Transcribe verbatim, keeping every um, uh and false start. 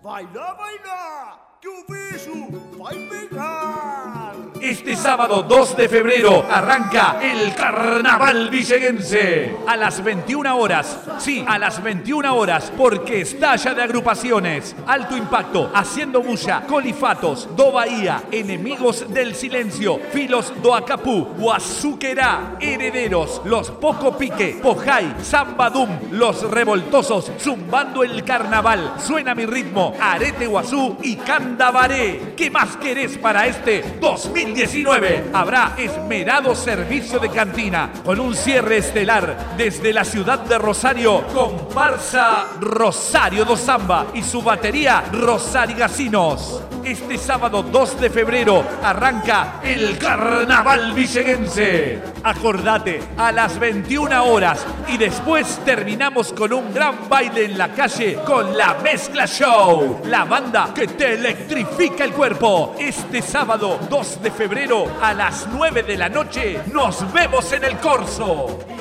Baila, baila, que o beso vai pegar. Este sábado dos de febrero arranca el Carnaval Villeguense. A las veintiuna horas, sí, a las veintiuna horas, porque estalla de agrupaciones. Alto Impacto, Haciendo Bulla, Colifatos, Do Bahía, Enemigos del Silencio, Filos do Acapú, Guazuquerá, Herederos, Los Poco Pique, Pojay, Zambadum, Los Revoltosos, Zumbando el Carnaval, Suena mi ritmo, Arete Guazú y Candabaré. ¿Qué más querés para este dos mil diecinueve? Habrá esmerado servicio de cantina con un cierre estelar desde la ciudad de Rosario, comparsa Rosario do Samba y su batería Rosarigasinos. Este sábado dos de febrero arranca el Carnaval Villeguense. Acordate, a las veintiuna horas, y después terminamos con un gran baile en la calle con la Mezcla Show, la banda que te electrifica el cuerpo. Este sábado dos de febrero a las nueve de la noche nos vemos en el Corso.